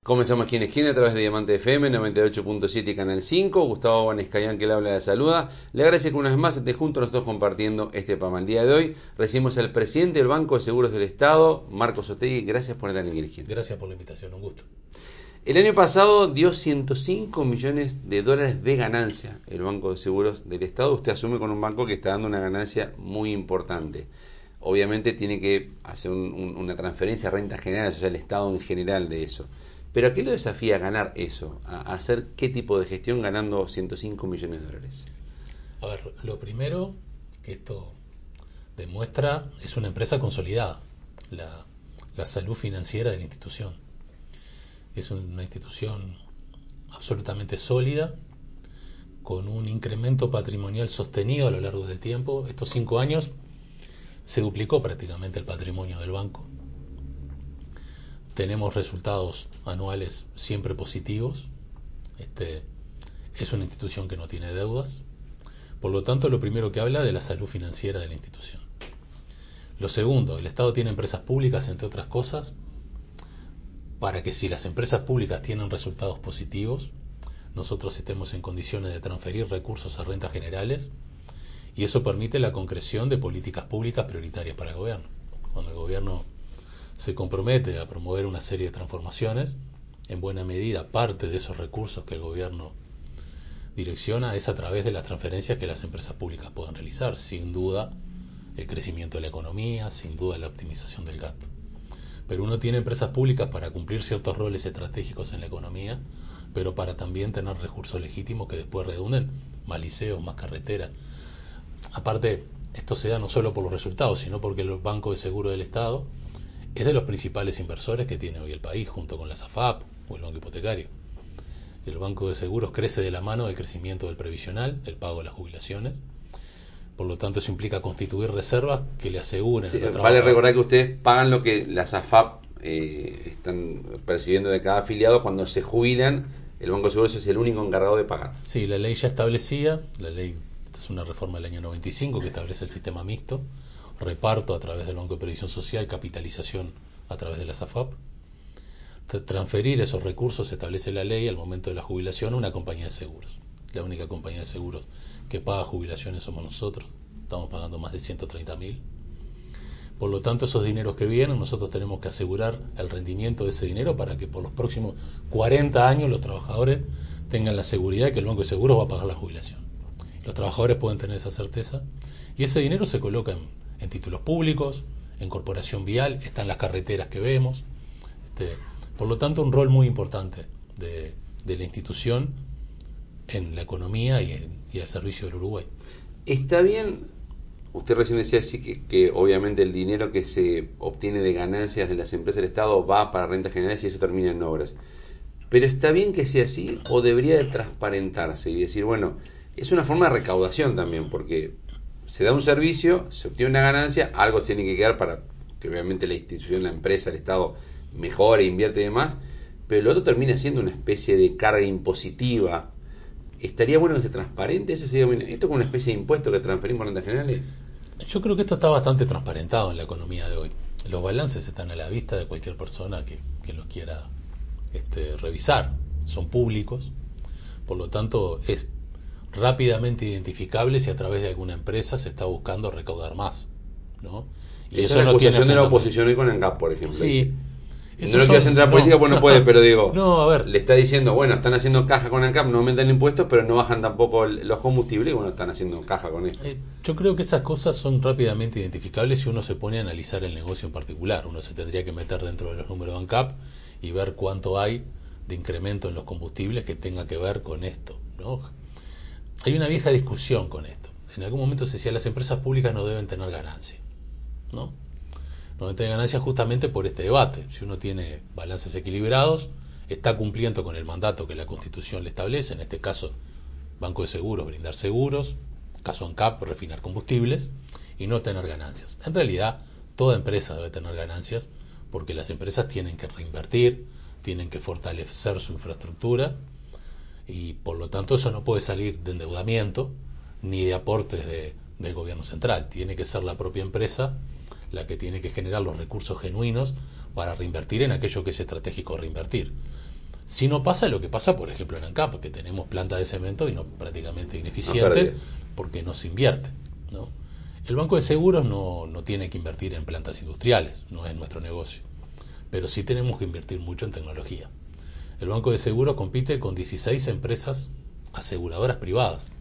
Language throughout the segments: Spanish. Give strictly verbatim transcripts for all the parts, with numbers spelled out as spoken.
Comenzamos aquí en Esquina a través de Diamante F M noventa y ocho punto siete y Canal cinco. Gustavo Banescayán, que le habla, de saluda. Le agradece que una vez más esté junto a nosotros compartiendo este programa. El día de hoy recibimos al presidente del Banco de Seguros del Estado, Marcos Otegui. Gracias por estar aquí en Esquina. Gracias por la invitación, un gusto. El año pasado dio ciento cinco millones de dólares de ganancia el Banco de Seguros del Estado. Usted asume con un banco que está dando una ganancia muy importante. Obviamente tiene que hacer un, un, una transferencia a rentas generales, o sea, el Estado en general de eso. Pero ¿a qué lo desafía ganar eso? ¿A hacer qué tipo de gestión ganando ciento cinco millones de dólares? A ver, lo primero que esto demuestra es una empresa consolidada, la, la salud financiera de la institución. Es una institución absolutamente sólida, con un incremento patrimonial sostenido a lo largo del tiempo. Estos cinco años se duplicó prácticamente el patrimonio del banco. Tenemos resultados anuales siempre positivos. Este, es una institución que no tiene deudas. Por lo tanto, lo primero que habla de la salud financiera de la institución. Lo segundo, el Estado tiene empresas públicas, entre otras cosas, para que si las empresas públicas tienen resultados positivos, nosotros estemos en condiciones de transferir recursos a rentas generales, y eso permite la concreción de políticas públicas prioritarias para el gobierno. Cuando el gobierno se compromete a promover una serie de transformaciones, en buena medida parte de esos recursos que el gobierno direcciona es a través de las transferencias que las empresas públicas puedan realizar, sin duda el crecimiento de la economía, sin duda la optimización del gasto. Pero uno tiene empresas públicas para cumplir ciertos roles estratégicos en la economía, pero para también tener recursos legítimos que después redunden más liceos, más carreteras. Aparte, esto se da no solo por los resultados, sino porque el Banco de Seguros del Estado es de los principales inversores que tiene hoy el país, junto con la SAFAP o el Banco Hipotecario. El Banco de Seguros crece de la mano del crecimiento del previsional, el pago de las jubilaciones. Por lo tanto, eso implica constituir reservas que le aseguren. Sí, vale recordar que ustedes pagan lo que las SAFAP eh, están percibiendo de cada afiliado. Cuando se jubilan, el Banco de Seguros es el único encargado de pagar. Sí, la ley ya establecía, la ley es una reforma del año noventa y cinco que establece el sistema mixto, reparto a través del Banco de Previsión Social, capitalización a través de la SAFAP. Transferir esos recursos, establece la ley, al momento de la jubilación a una compañía de seguros. La única compañía de seguros que paga jubilaciones somos nosotros. Estamos pagando más de ciento treinta mil. Por lo tanto, esos dineros que vienen, nosotros tenemos que asegurar el rendimiento de ese dinero para que por los próximos cuarenta años los trabajadores tengan la seguridad de que el Banco de Seguros va a pagar la jubilación. Los trabajadores pueden tener esa certeza. Y ese dinero se coloca en, en títulos públicos, en corporación vial, están las carreteras que vemos. Este, por lo tanto, un rol muy importante de, de la institución en la economía y, en, y al servicio del Uruguay. Está bien, usted recién decía así que, que obviamente el dinero que se obtiene de ganancias de las empresas del Estado va para rentas generales y eso termina en obras. Pero está bien que sea así, o debería de transparentarse y decir, bueno, es una forma de recaudación también, porque se da un servicio, se obtiene una ganancia, algo tiene que quedar para que obviamente la institución, la empresa, el Estado mejore, invierte y demás, pero lo otro termina siendo una especie de carga impositiva. ¿Estaría bueno que se transparente eso? ¿Esto es como una especie de impuesto que transferimos a rentas generales? Yo creo que esto está bastante transparentado en la economía de hoy. Los balances están a la vista de cualquier persona que, que los quiera este, revisar. Son públicos, por lo tanto es rápidamente identificable si a través de alguna empresa se está buscando recaudar más, ¿no? Y eso es la acusación de la oposición hoy con ANCAP, por ejemplo. Sí. No lo quiero centrar en política, pues no puede, pero digo, no, a ver. Le está diciendo, bueno, están haciendo caja con ANCAP, no aumentan impuestos, pero no bajan tampoco los combustibles, y bueno, están haciendo caja con esto. Eh, yo creo que esas cosas son rápidamente identificables si uno se pone a analizar el negocio en particular. Uno se tendría que meter dentro de los números de ANCAP y ver cuánto hay de incremento en los combustibles que tenga que ver con esto, ¿no? Hay una vieja discusión con esto. En algún momento se decía las empresas públicas no deben tener ganancia, ¿no? No deben tener ganancia justamente por este debate. Si uno tiene balances equilibrados, está cumpliendo con el mandato que la Constitución le establece, en este caso Banco de Seguros, brindar seguros, caso ANCAP, refinar combustibles, y no tener ganancias. En realidad, toda empresa debe tener ganancias, porque las empresas tienen que reinvertir, tienen que fortalecer su infraestructura, y por lo tanto eso no puede salir de endeudamiento ni de aportes de, del gobierno central. Tiene que ser la propia empresa la que tiene que generar los recursos genuinos para reinvertir en aquello que es estratégico reinvertir. Si no pasa lo que pasa, por ejemplo, en ANCAP, que tenemos plantas de cemento y no prácticamente ineficientes no porque no se invierte, ¿no? El Banco de Seguros no, no tiene que invertir en plantas industriales, no es nuestro negocio, pero sí tenemos que invertir mucho en tecnología. El Banco de Seguros compite con dieciséis empresas aseguradoras privadas,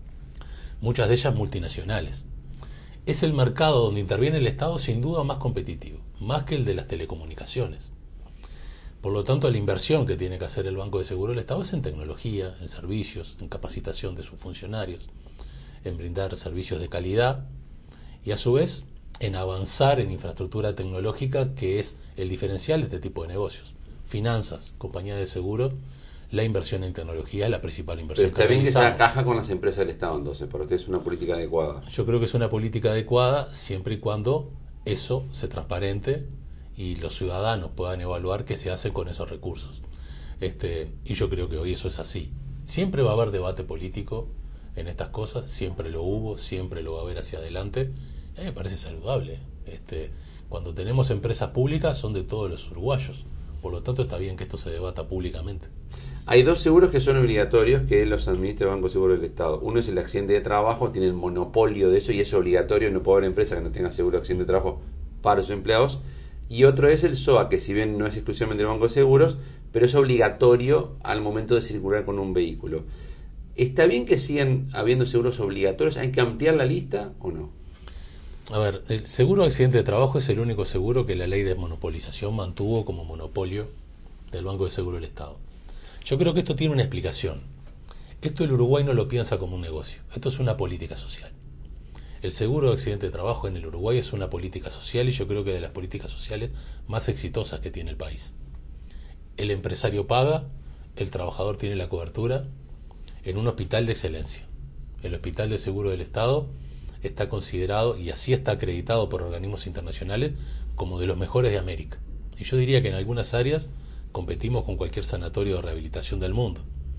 muchas de ellas multinacionales. Es el mercado donde interviene el Estado sin duda más competitivo, más que el de las telecomunicaciones. Por lo tanto, la inversión que tiene que hacer el Banco de Seguros del Estado es en tecnología, en servicios, en capacitación de sus funcionarios, en brindar servicios de calidad y a su vez en avanzar en infraestructura tecnológica, que es el diferencial de este tipo de negocios. Finanzas, compañías de seguro, la inversión en tecnología es la principal inversión. Pero está bien que se encaja con las empresas del Estado, entonces, para usted es una política adecuada. Yo creo que es una política adecuada siempre y cuando eso se transparente y los ciudadanos puedan evaluar qué se hace con esos recursos. Este, y yo creo que hoy eso es así. Siempre va a haber debate político en estas cosas, siempre lo hubo, siempre lo va a haber hacia adelante. A mí me parece saludable. Este, cuando tenemos empresas públicas son de todos los uruguayos, por lo tanto está bien que esto se debata públicamente. Hay dos seguros que son obligatorios que los administra el Banco de Seguros del Estado. Uno es el accidente de trabajo, tiene el monopolio de eso y es obligatorio, no puede haber empresa que no tenga seguro de accidente de trabajo para sus empleados. Y otro es el S O A, que si bien no es exclusivamente el Banco de Seguros, pero es obligatorio al momento de circular con un vehículo. ¿Está bien que sigan habiendo seguros obligatorios? ¿Hay que ampliar la lista o no? A ver, el seguro de accidente de trabajo es el único seguro que la ley de desmonopolización mantuvo como monopolio del Banco de Seguros del Estado. Yo creo que esto tiene una explicación. Esto el Uruguay no lo piensa como un negocio, esto es una política social. El seguro de accidente de trabajo en el Uruguay es una política social y yo creo que de las políticas sociales más exitosas que tiene el país. El empresario paga, el trabajador tiene la cobertura en un hospital de excelencia. El Hospital de Seguro del Estado está considerado, y así está acreditado por organismos internacionales, como de los mejores de América. Y yo diría que en algunas áreas competimos con cualquier sanatorio de rehabilitación del mundo.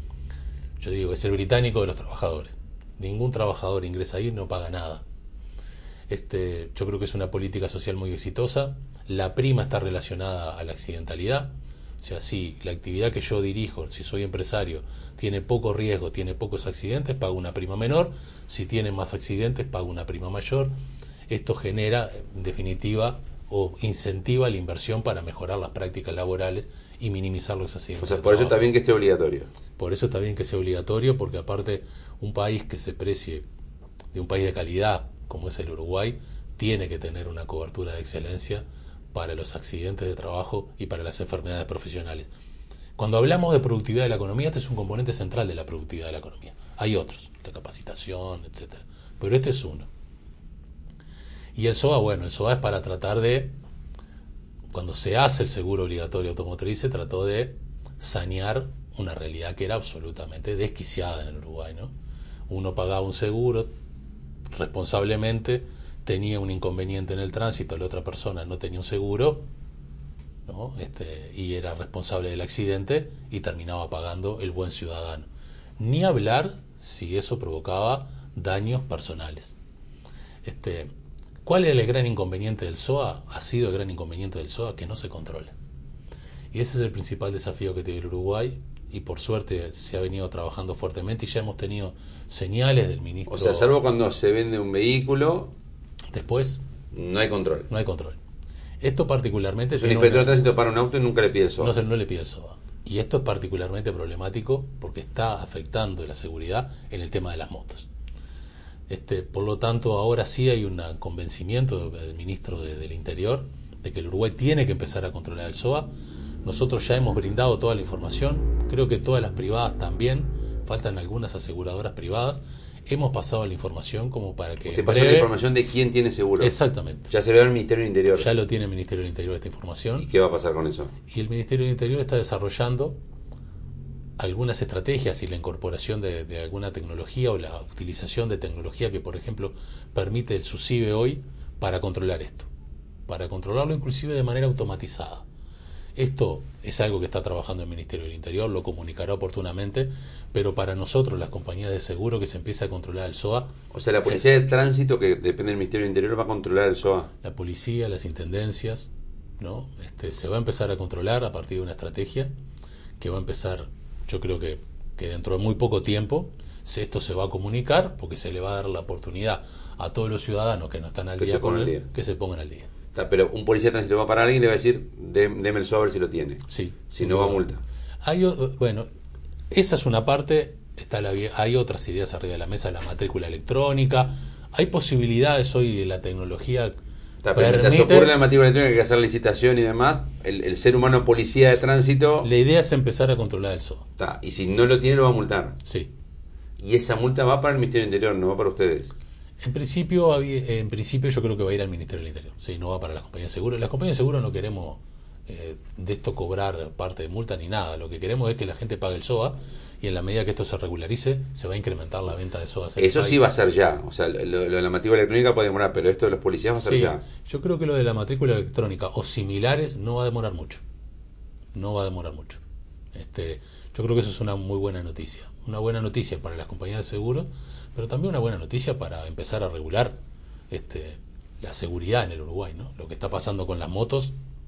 Yo digo, es el británico de los trabajadores. Ningún trabajador ingresa ahí y no paga nada. Este, yo creo que es una política social muy exitosa. La prima está relacionada a la accidentalidad. O sea, si la actividad que yo dirijo, si soy empresario, tiene poco riesgo, tiene pocos accidentes, pago una prima menor. Si tiene más accidentes, pago una prima mayor. Esto genera, en definitiva, o incentiva la inversión para mejorar las prácticas laborales y minimizar los accidentes. O sea, por eso está bien que esté obligatorio. Por eso está bien que sea obligatorio, porque aparte un país que se precie de un país de calidad como es el Uruguay, tiene que tener una cobertura de excelencia para los accidentes de trabajo y para las enfermedades profesionales. Cuando hablamos de productividad de la economía, este es un componente central de la productividad de la economía. Hay otros, la capacitación, etcétera, pero este es uno. Y el S O A, bueno, el S O A es para tratar de, cuando se hace el seguro obligatorio automotriz, se trató de sanear una realidad que era absolutamente desquiciada en el Uruguay, ¿no? Uno pagaba un seguro responsablemente, tenía un inconveniente en el tránsito, la otra persona no tenía un seguro, ¿no? Este, y era responsable del accidente y terminaba pagando el buen ciudadano. Ni hablar si eso provocaba daños personales. Este, ¿Cuál es el gran inconveniente del S O A? Ha sido el gran inconveniente del S O A que no se controla. Y ese es el principal desafío que tiene el Uruguay, y por suerte se ha venido trabajando fuertemente y ya hemos tenido señales del ministro. O sea, salvo cuando se vende un vehículo, después no hay control. No hay control. Esto particularmente... El inspector de tránsito para un auto y nunca le pide el S O A. No, no le pide el S O A. Y esto es particularmente problemático porque está afectando la seguridad en el tema de las motos. Este, por lo tanto, ahora sí hay un convencimiento del ministro de, del Interior de que el Uruguay tiene que empezar a controlar el S O A. Nosotros ya hemos brindado toda la información, creo que todas las privadas también, faltan algunas aseguradoras privadas. Hemos pasado la información como para que... Usted pasó breve... la información de quién tiene seguro. Exactamente. Ya se lo da el Ministerio del Interior. Ya lo tiene el Ministerio del Interior esta información. ¿Y qué va a pasar con eso? Y el Ministerio del Interior está desarrollando algunas estrategias y la incorporación de, de alguna tecnología o la utilización de tecnología que, por ejemplo, permite el SUSIBE hoy para controlar esto. Para controlarlo inclusive de manera automatizada. Esto es algo que está trabajando el Ministerio del Interior, lo comunicará oportunamente, pero para nosotros, las compañías de seguro, que se empiece a controlar el S O A... O sea, la Policía de Tránsito, que depende del Ministerio del Interior, va a controlar el S O A. La policía, las intendencias, ¿no? Este, se va a empezar a controlar a partir de una estrategia que va a empezar, yo creo que, que dentro de muy poco tiempo, esto se va a comunicar porque se le va a dar la oportunidad a todos los ciudadanos que no están al que día se con pongan él, al día. que se pongan al día. Está, pero un policía de tránsito va a parar a alguien y le va a decir, "Dé- deme el sobre si lo tiene. Sí, Si no va a multa. Hay, o- bueno, esa es una parte, está la, vie- hay otras ideas arriba de la mesa, la matrícula electrónica, hay posibilidades hoy de la tecnología. Está, pero mientras Permite, ocurre la matrícula electrónica, que hay que hacer licitación y demás, el, el ser humano policía de tránsito, la idea es empezar a controlar el S O A. está, y si no lo tiene lo va a multar. Sí. Y esa multa va para el Ministerio del Interior, no va para ustedes. En principio, había- en principio yo creo que va a ir al Ministerio del Interior, sí, no va para las compañías de seguro. Las compañías de seguro no queremos eh, de esto cobrar parte de multa ni nada, lo que queremos es que la gente pague el S O A y en la medida que esto se regularice se va a incrementar la venta de S O A. Eso sí va a ser ya, o sea, lo, lo de la matrícula electrónica puede demorar, pero esto de los policías va a ser Sí, ya. yo creo que lo de la matrícula electrónica o similares no va a demorar mucho, no va a demorar mucho. Este, yo creo que eso es una muy buena noticia, una buena noticia para las compañías de seguros, pero también una buena noticia para empezar a regular este, la seguridad en el Uruguay, ¿no? Lo que está pasando con las motos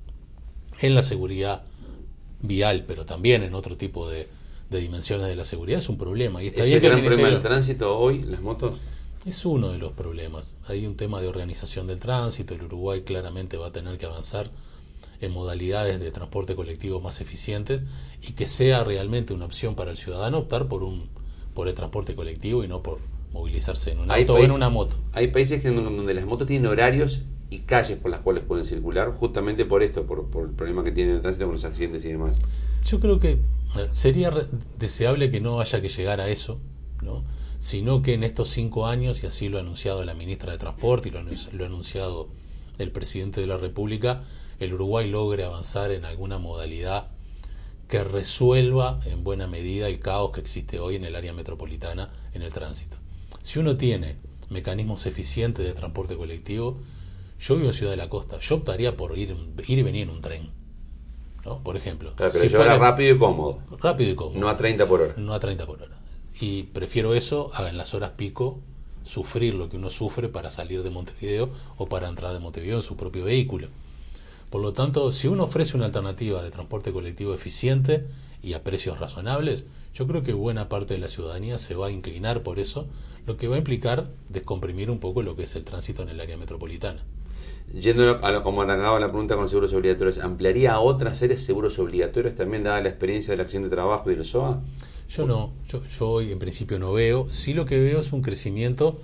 en la seguridad vial, pero también en otro tipo de, de dimensiones de la seguridad es un problema. Y está ¿Es bien el que el gran problema del Ministerio- tránsito hoy, las motos? es uno de los problemas. Hay un tema de organización del tránsito. El Uruguay claramente va a tener que avanzar en modalidades de transporte colectivo más eficientes y que sea realmente una opción para el ciudadano optar por un por el transporte colectivo y no por movilizarse en un Hay auto o en países- una moto. Hay países que, donde las motos tienen horarios y calles por las cuales pueden circular, justamente por esto, por, por el problema que tiene el tránsito con los accidentes y demás. Yo creo que eh, sería re- deseable que no haya que llegar a eso, ¿no? Sino que en estos cinco años, y así lo ha anunciado la ministra de Transporte y lo, anun- lo ha anunciado el presidente de la República, el Uruguay logre avanzar en alguna modalidad que resuelva en buena medida el caos que existe hoy en el área metropolitana en el tránsito. Si uno tiene mecanismos eficientes de transporte colectivo, yo vivo en Ciudad de la Costa, yo optaría por ir, ir y venir en un tren, ¿no? Por ejemplo. Claro, pero si llevarla fuera- rápido y cómodo, rápido y cómodo. no a treinta por hora. No a treinta por hora. Y prefiero eso a en las horas pico sufrir lo que uno sufre para salir de Montevideo o para entrar de Montevideo en su propio vehículo. Por lo tanto, si uno ofrece una alternativa de transporte colectivo eficiente y a precios razonables, yo creo que buena parte de la ciudadanía se va a inclinar por eso, lo que va a implicar descomprimir un poco lo que es el tránsito en el área metropolitana. Yendo a lo como arrancaba la pregunta con los seguros obligatorios, ¿ampliaría a otras áreas seguros obligatorios también dada la experiencia del accidente de trabajo y del S O A? Yo no, yo, yo hoy en principio no veo, sí lo que veo es un crecimiento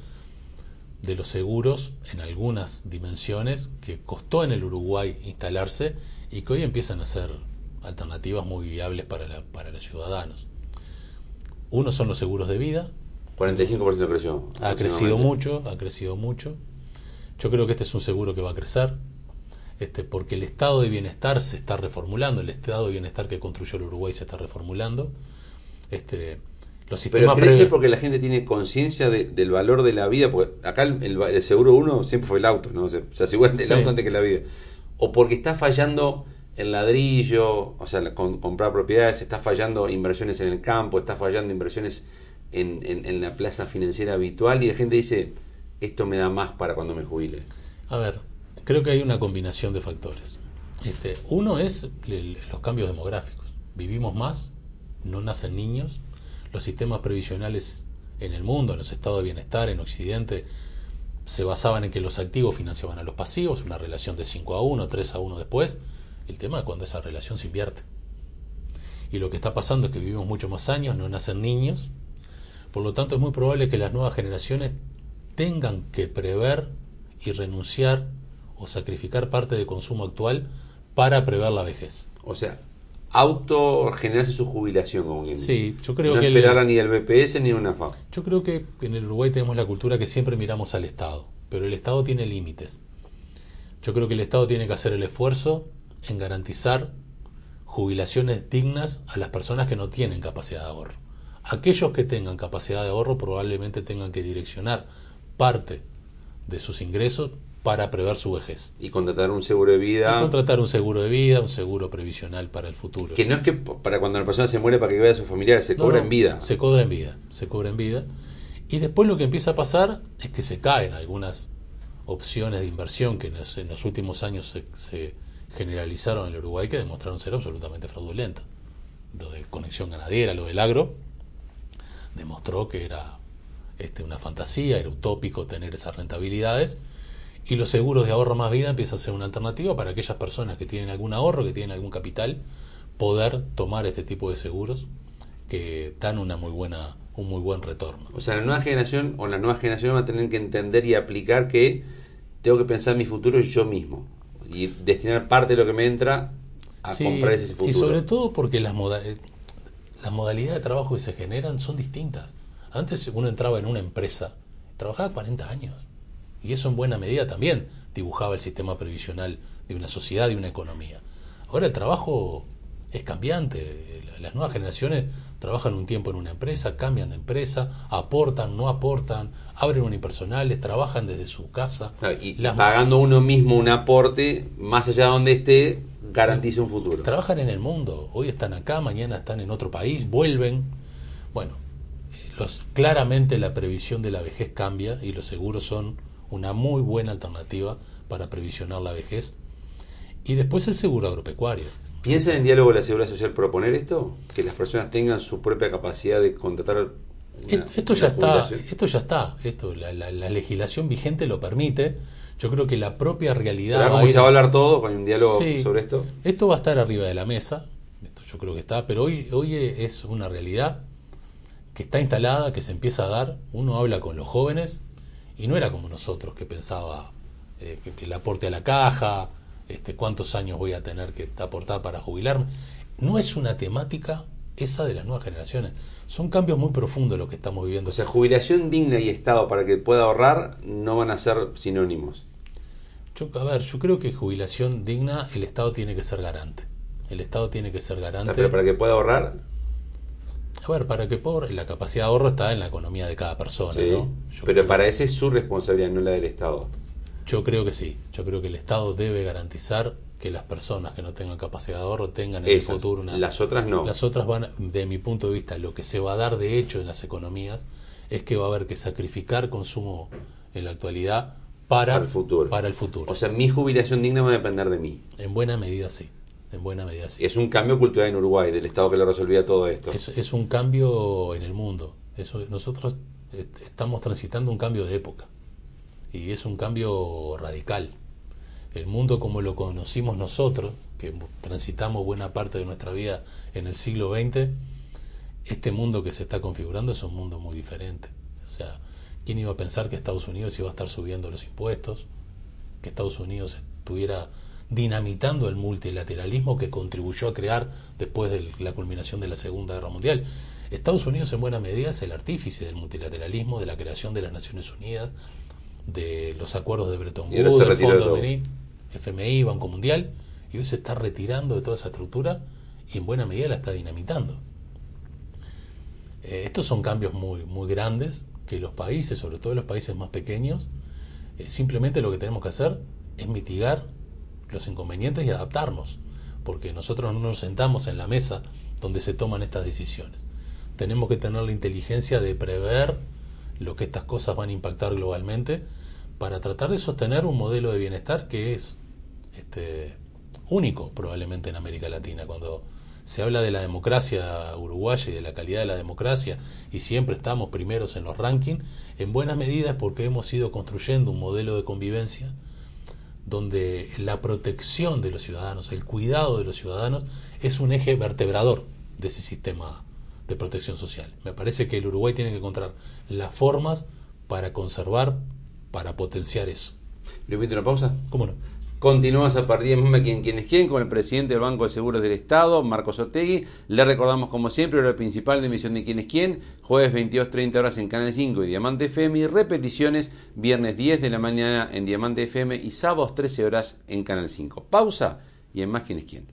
de los seguros en algunas dimensiones que costó en el Uruguay instalarse y que hoy empiezan a ser alternativas muy viables para, la, para los ciudadanos. Uno son los seguros de vida, cuarenta y cinco por ciento creció. ha crecido mucho, ha crecido mucho. Yo creo que este es un seguro que va a crecer, este, porque el estado de bienestar se está reformulando, el estado de bienestar que construyó el Uruguay se está reformulando. Este, los sistemas Pero crece pre- porque la gente tiene conciencia de, del valor de la vida, porque acá el, el- el seguro uno siempre fue el auto, ¿no? Se, se asegura el Sí. auto antes que la vida. O porque está fallando el ladrillo, o sea, la- con- comprar propiedades, está fallando inversiones en el campo, está fallando inversiones en, en, en la plaza financiera habitual y la gente dice, esto me da más para cuando me jubile. A ver, creo que hay una combinación de factores. Este, uno es el- los cambios demográficos. Vivimos más, no nacen niños, los sistemas previsionales en el mundo, en los estados de bienestar, en Occidente, se basaban en que los activos financiaban a los pasivos, una relación de cinco a uno, tres a uno después. El tema es cuando esa relación se invierte. Y lo que está pasando es que vivimos mucho más años, no nacen niños, por lo tanto es muy probable que las nuevas generaciones tengan que prever y renunciar o sacrificar parte de consumo actual para prever la vejez. O sea, autogenerarse su jubilación, como quien dice. Sí, yo creo no que el- esperar ni del B P S ni de una F A. Yo creo que en el Uruguay tenemos la cultura que siempre miramos al Estado, pero el Estado tiene límites. Yo creo que el Estado tiene que hacer el esfuerzo en garantizar jubilaciones dignas a las personas que no tienen capacidad de ahorro. Aquellos que tengan capacidad de ahorro probablemente tengan que direccionar parte de sus ingresos para prever su vejez. Y contratar un seguro de vida. Y contratar un seguro de vida, un seguro previsional para el futuro. Que no es que para cuando la persona se muere para que vea a sus familiares, se No, cobra no, en vida. Se cobra en vida, se cobra en vida. Y después lo que empieza a pasar es que se caen algunas opciones de inversión que en los, en los últimos años se, se generalizaron en el Uruguay que demostraron ser absolutamente fraudulentas. lo de conexión ganadera, lo del agro, demostró que era este, una fantasía, era utópico tener esas rentabilidades, y los seguros de ahorro más vida empiezan a ser una alternativa para aquellas personas que tienen algún ahorro, que tienen algún capital, poder tomar este tipo de seguros que dan una muy buena, un muy buen retorno. O sea, la nueva generación o la nueva generación va a tener que entender y aplicar que tengo que pensar mi futuro yo mismo y destinar parte de lo que me entra a sí, comprar ese futuro. Y sobre todo porque las, moda las modalidades de trabajo que se generan son distintas. Antes uno entraba en una empresa, trabajaba cuarenta años, y eso en buena medida también dibujaba el sistema previsional de una sociedad y una economía. Ahora el trabajo es cambiante, las nuevas generaciones trabajan un tiempo en una empresa, cambian de empresa, aportan, no aportan, abren unipersonales, trabajan desde su casa. Claro, y las... pagando uno mismo un aporte, más allá de donde esté, garantiza un futuro. Trabajan en el mundo, hoy están acá, mañana están en otro país, vuelven. Bueno, los, claramente la previsión de la vejez cambia y los seguros son una muy buena alternativa para previsionar la vejez. Y después el seguro agropecuario. ¿Piensa en el diálogo de la Seguridad Social proponer esto? Que las personas tengan su propia capacidad de contratar una, esto, esto ya una está, jubilación. esto ya está, esto la, la, la legislación vigente lo permite. Yo creo que la propia realidad. ¿Pero cómo se va a hablar todo con un diálogo sí, sobre esto? Esto va a estar arriba de la mesa, esto yo creo que está, pero hoy, hoy es una realidad que está instalada, que se empieza a dar. Uno habla con los jóvenes y no era como nosotros que pensaba eh, que, que el aporte a la caja, este, cuántos años voy a tener que aportar para jubilarme. No es una temática esa de las nuevas generaciones. Son cambios muy profundos los que estamos viviendo. O sea, jubilación digna y Estado para que pueda ahorrar no van a ser sinónimos. Yo, a ver, yo creo que jubilación digna, el Estado tiene que ser garante. El Estado tiene que ser garante. Pero para que pueda ahorrar. A ver, para que pueda, la capacidad de ahorro está en la economía de cada persona, Sí, ¿no? Yo pero para esa es su responsabilidad, no la del Estado. Yo creo que sí. Yo creo que el Estado debe garantizar que las personas que no tengan capacidad de ahorro tengan en Esas, el futuro una... Las otras no. Las otras van, de mi punto de vista, lo que se va a dar de hecho en las economías es que va a haber que sacrificar consumo en la actualidad para, para el futuro. Para el futuro. O sea, mi jubilación digna va a depender de mí. En buena medida sí. En buena medida sí. Es un cambio cultural en Uruguay, del Estado que le resolvía todo esto. Es, es un cambio en el mundo. Eso, nosotros eh, estamos transitando un cambio de época. Y es un cambio radical. El mundo como lo conocimos nosotros, que transitamos buena parte de nuestra vida en el siglo veinte, este mundo que se está configurando es un mundo muy diferente. O sea, ¿quién iba a pensar que Estados Unidos iba a estar subiendo los impuestos? Que Estados Unidos estuviera dinamitando el multilateralismo que contribuyó a crear después de la culminación de la Segunda Guerra Mundial. Estados Unidos en buena medida es el artífice del multilateralismo, de la creación de las Naciones Unidas, de los acuerdos de Bretton Woods, del Fondo F M I, Banco Mundial, y hoy se está retirando de toda esa estructura y en buena medida la está dinamitando. Eh, estos son cambios muy, muy grandes que los países, sobre todo los países más pequeños, eh, simplemente lo que tenemos que hacer es mitigar los inconvenientes y adaptarnos, porque nosotros no nos sentamos en la mesa donde se toman estas decisiones. Tenemos que tener la inteligencia de prever lo que estas cosas van a impactar globalmente para tratar de sostener un modelo de bienestar que es este, único probablemente en América Latina. Cuando se habla de la democracia uruguaya y de la calidad de la democracia y siempre estamos primeros en los rankings, en buena medida es porque hemos ido construyendo un modelo de convivencia donde la protección de los ciudadanos, el cuidado de los ciudadanos es un eje vertebrador de ese sistema de protección social. Me parece que el Uruguay tiene que encontrar las formas para conservar, para potenciar eso. ¿Le invito a una pausa? ¿Cómo no? Continuamos a partir de quien, quienes quieren con el presidente del Banco de Seguros del Estado, Marcos Otegui. Le recordamos como siempre lo principal de emisión de Quienes Quién, jueves veintidós treinta horas en Canal cinco y Diamante F M, y repeticiones viernes diez de la mañana en Diamante F M y sábados trece horas en Canal cinco. Pausa y en más Quienes Quién.